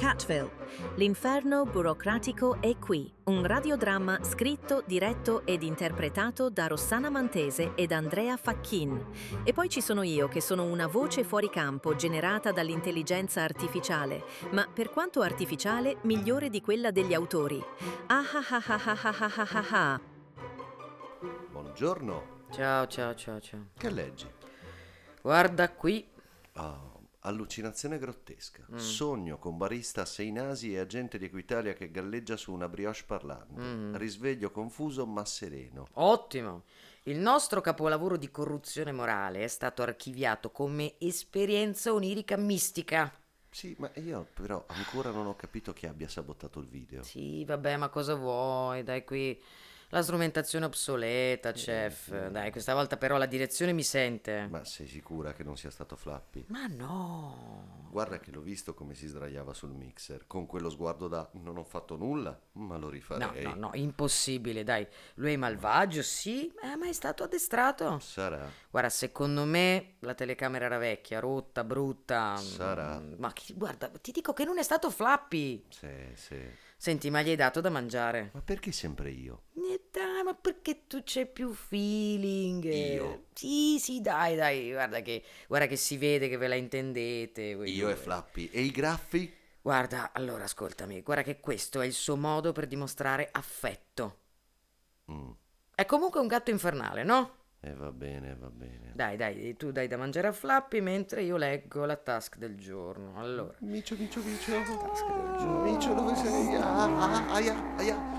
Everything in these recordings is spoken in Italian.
Catville. L'inferno burocratico è qui, un radiodramma scritto, diretto ed interpretato da Rossana Mantese ed Andrea Facchin. E poi ci sono io, che sono una voce fuori campo generata dall'intelligenza artificiale, ma per quanto artificiale, migliore di quella degli autori. Ah ah ah ah ah ah ah ah ah ah. Buongiorno, Ciao. che leggi? Guarda qui. Allucinazione grottesca. Sogno con barista a 6 nasi e agente di Equitalia che galleggia su una brioche parlante. Risveglio confuso ma sereno. Ottimo. Il nostro capolavoro di corruzione morale è stato archiviato come esperienza onirica mistica. Sì, ma io però ancora non ho capito chi abbia sabotato il video. Sì, vabbè, ma cosa vuoi? Dai, qui la strumentazione obsoleta, chef. Dai, questa volta però la direzione mi sente. Ma sei sicura che non sia stato Flappy? Ma no. Guarda che l'ho visto come si sdraiava sul mixer, con quello sguardo da non ho fatto nulla, ma lo rifarei. No, impossibile, dai. Lui è malvagio, sì, ma è stato addestrato. Sarà, Guarda, secondo me la telecamera era vecchia, rotta, brutta. sarà. Ma guarda, ti dico che non è stato Flappy. Sì. Senti, ma gli hai dato da mangiare? Ma perché sempre io? Dai, ma perché tu c'hai più feeling? Io? Sì, dai, guarda che si vede che ve la intendete. voi Io due. e Flappy. E i graffi? Guarda, allora ascoltami, guarda che questo è il suo modo per dimostrare affetto. Mm. È comunque un gatto infernale, no? Va bene. Dai, tu dai da mangiare a Flappy mentre io leggo la task del giorno. Allora, Micio. task del giorno. Micio, dove sei? Aia.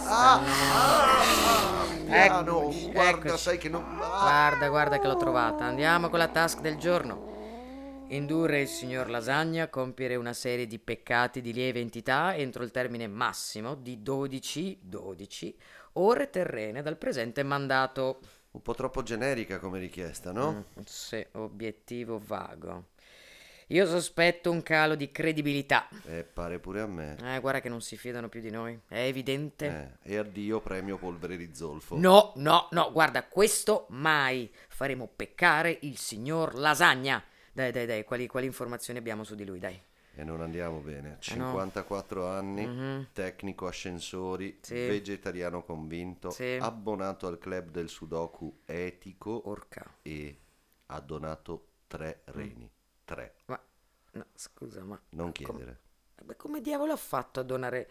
Piano, guarda, Eccoci. sai che non... Guarda che l'ho trovata. Andiamo con la task del giorno. Indurre il signor Lasagna a compiere una serie di peccati di lieve entità entro il termine massimo di 12 ore terrene dal presente mandato. Un po' troppo generica come richiesta, no? Sì, obiettivo vago. Io sospetto un calo di credibilità. Pare pure a me. Guarda che non si fidano più di noi. È evidente. E addio premio polvere di zolfo. No, guarda, questo mai. Faremo peccare il signor Lasagna. Dai, quali informazioni abbiamo su di lui, dai. E non andiamo bene. no. 54 anni, tecnico ascensori, Sì. vegetariano convinto, Sì. abbonato al club del Sudoku etico Porca. e ha donato 3 reni. 3. Ma, no, scusa, ma... Non chiedere. come diavolo ha fatto a donare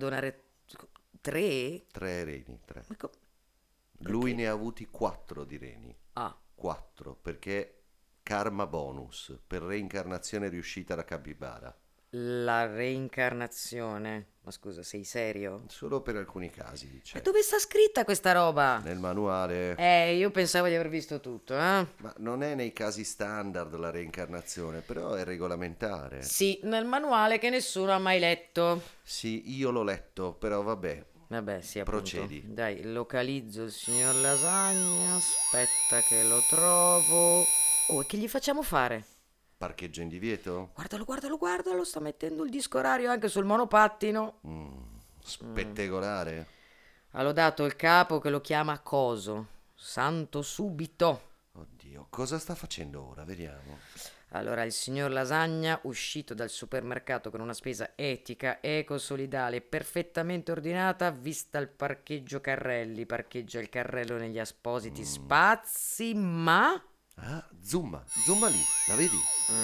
3? 3 reni, 3. Ma Lui ne ha avuti 4 di reni. Ah, 4, perché karma bonus per reincarnazione riuscita da capibara. la reincarnazione. Ma scusa, sei serio? Solo per alcuni casi, dice. E dove sta scritta questa roba? Nel manuale. Io pensavo di aver visto tutto, eh? Ma non è nei casi standard la reincarnazione, però è regolamentare. Sì, nel manuale che nessuno ha mai letto. Sì, io l'ho letto, però vabbè. Vabbè, sì, appunto. Procedi. Dai, localizzo il signor Lasagna. Aspetta che lo trovo. Oh, e che gli facciamo fare? Parcheggio in divieto? Guardalo, sta mettendo il disco orario anche sul monopattino. Spettegolare? Ha lodato il capo che lo chiama Coso. Santo subito. Oddio, cosa sta facendo ora? Vediamo. Allora, il signor Lasagna, uscito dal supermercato con una spesa etica, ecosolidale e perfettamente ordinata, vista il parcheggio carrelli, parcheggia il carrello negli appositi spazi, ma... Ah, zoom lì, la vedi?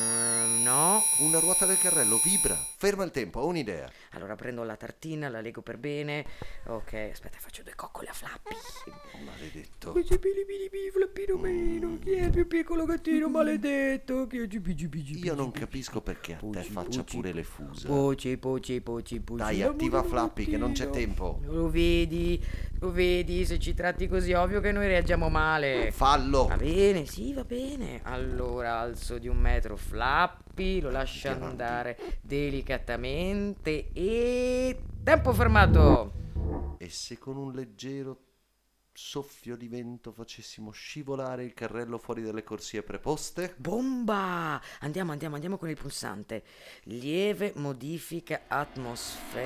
No. Una ruota del carrello vibra, ferma il tempo, ho un'idea. Allora prendo la tartina, la lego per bene. Ok, aspetta, faccio 2 coccole a Flappy. Maledetto. Flappino meno, chi è il più piccolo gattino maledetto? Io non capisco perché a te faccia pure le fusa. Poci. Dai, attiva Flappy che non c'è tempo. Lo vedi, se ci tratti così ovvio che noi reagiamo male. Fallo. Va bene, sì, va bene. Allora alzo di 1 metro Flappy, lo lascio andare delicatamente e... tempo fermato. E se con un leggero soffio di vento facessimo scivolare il carrello fuori dalle corsie preposte? Bomba! Andiamo con il pulsante. Lieve modifica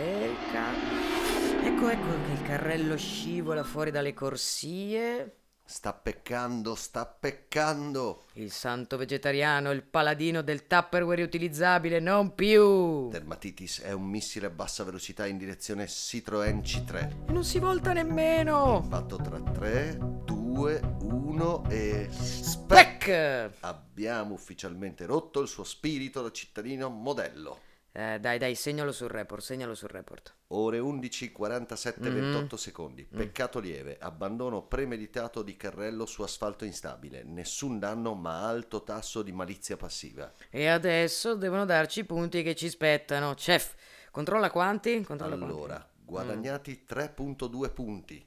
atmosferica. Ecco che il carrello scivola fuori dalle corsie. Sta peccando, sta peccando. Il santo vegetariano, il paladino del Tupperware riutilizzabile, non più. Dermatitis è un missile a bassa velocità in direzione Citroën C3. E non si volta nemmeno. Impatto tra 3, 2, 1 e... Spec! Abbiamo ufficialmente rotto il suo spirito da cittadino modello. Dai, segnalo sul report. Ore 11, 47, 28 secondi. Peccato lieve. Abbandono premeditato di carrello su asfalto instabile. Nessun danno ma alto tasso di malizia passiva. E adesso devono darci i punti che ci spettano. Chef, controlla quanti? Allora, guadagnati 3.2 punti.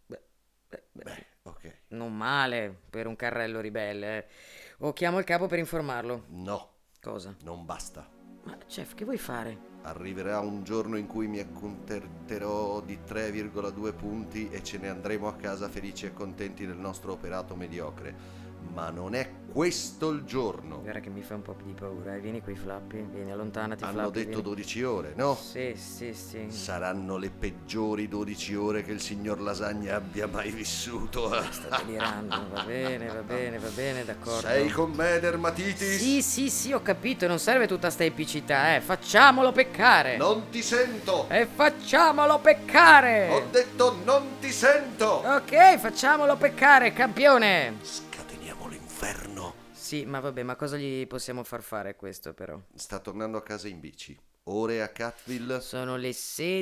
Beh, Ok. non male per un carrello ribelle. O chiamo il capo per informarlo. No, Cosa? non basta. Ma chef, che vuoi fare? Arriverà un giorno in cui mi accontenterò di 3,2 punti e ce ne andremo a casa felici e contenti del nostro operato mediocre. Ma non è questo il giorno. Guarda che mi fa un po' di paura. Vieni qui, Flappy. Vieni, allontanati, Hanno Flappy. detto Vieni. 12 ore, no? Sì. Saranno le peggiori 12 ore che il signor Lasagna abbia mai vissuto. Sta delirando. Va bene, d'accordo. Sei con me, Dermatitis? Sì, ho capito. Non serve tutta sta epicità, Facciamolo peccare. Non ti sento! E facciamolo peccare. Ho detto non ti sento! Ok, facciamolo peccare, campione. Scateniamo l'inferno. Sì, ma vabbè, ma cosa gli possiamo far fare a questo, però? Sta tornando a casa in bici. Ore a Catville. Sono le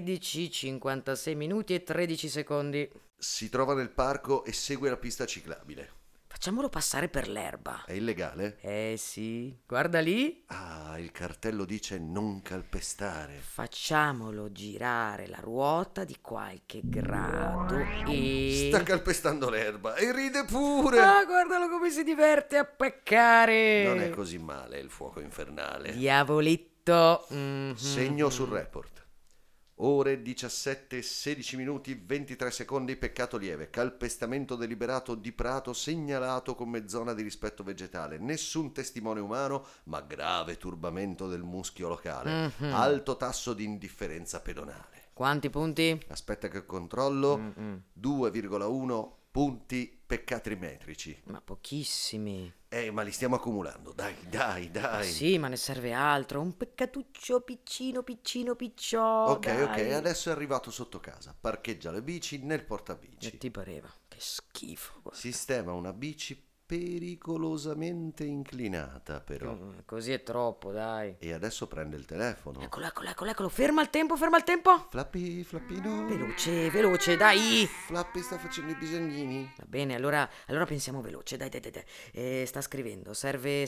16:56 minuti e 13 secondi. Si trova nel parco e segue la pista ciclabile. Facciamolo passare per l'erba. È illegale? Sì. Guarda lì. Ah, il cartello dice non calpestare. Facciamolo girare la ruota di qualche grado e... Sta calpestando l'erba e ride pure. Ah, guardalo come si diverte a peccare. Non è così male il fuoco infernale. Diavoletto. Segno sul report. Ore 17, 16 minuti, 23 secondi, peccato lieve. Calpestamento deliberato di prato segnalato come zona di rispetto vegetale. Nessun testimone umano, ma grave turbamento del muschio locale. Alto tasso di indifferenza pedonale. Quanti punti? Aspetta che controllo. 2,1 punti peccatrimetrici. Ma pochissimi. Ma li stiamo accumulando. Dai. Sì, ma ne serve altro. Un peccatuccio piccino. Ok, dai. adesso è arrivato sotto casa. Parcheggia le bici nel portabici. E ti pareva? Che schifo. Guarda. Sistema una bici pericolosamente inclinata, però. Così è troppo, dai. E adesso prende il telefono. Eccolo. Ferma il tempo. Flappino. Veloce, dai. Flappy sta facendo i bisognini. Va bene, allora pensiamo veloce. Dai. Sta scrivendo. Serve.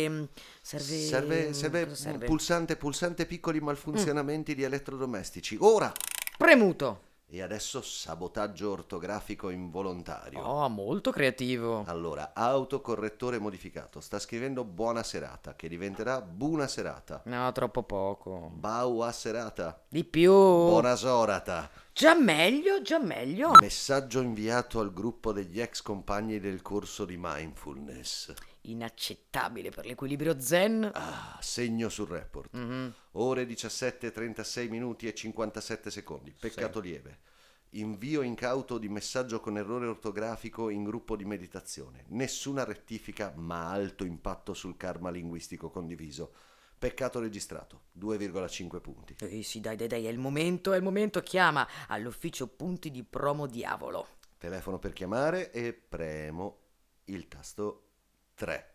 Serve cosa serve? pulsante piccoli malfunzionamenti di elettrodomestici. Ora! Premuto. E adesso sabotaggio ortografico involontario. Oh, molto creativo. Allora, autocorrettore modificato. Sta scrivendo buona serata, che diventerà buona serata. No, troppo poco. Baua serata. Di più. Buona sorata. Già meglio. Messaggio inviato al gruppo degli ex compagni del corso di mindfulness. Inaccettabile per l'equilibrio zen. Segno sul report. Ore 17, 36 minuti e 57 secondi. Peccato lieve. Invio incauto di messaggio con errore ortografico in gruppo di meditazione. Nessuna rettifica, ma alto impatto sul karma linguistico condiviso. Peccato registrato, 2,5 punti. Sì, dai, è il momento. Chiama all'ufficio punti di promo diavolo. Telefono per chiamare e premo il tasto 3.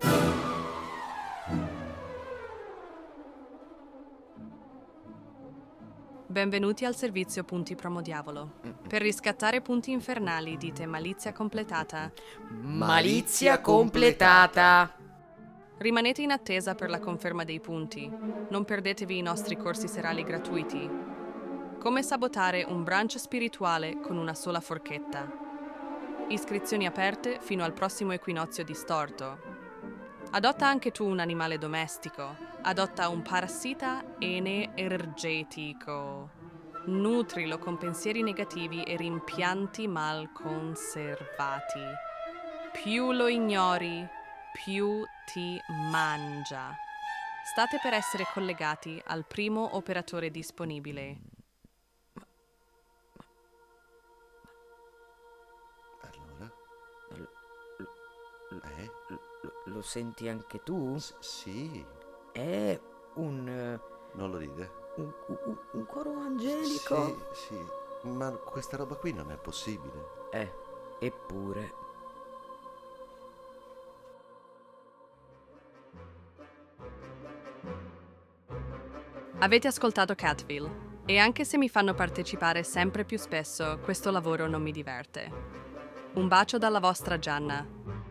Benvenuti al servizio Punti Promo Diavolo. Per riscattare punti infernali dite malizia completata. Malizia completata. Rimanete in attesa per la conferma dei punti. Non perdetevi i nostri corsi serali gratuiti. Come sabotare un brunch spirituale con una sola forchetta. Iscrizioni aperte fino al prossimo equinozio distorto. Adotta anche tu un animale domestico. Adotta un parassita energetico. Nutrilo con pensieri negativi e rimpianti mal conservati. Più lo ignori, più ti mangia. State per essere collegati al primo operatore disponibile. Lo senti anche tu? Sì. È un... Non lo dite? un coro angelico? Sì, ma questa roba qui non è possibile. Eppure... Avete ascoltato Catville e anche se mi fanno partecipare sempre più spesso, questo lavoro non mi diverte. Un bacio dalla vostra Gianna.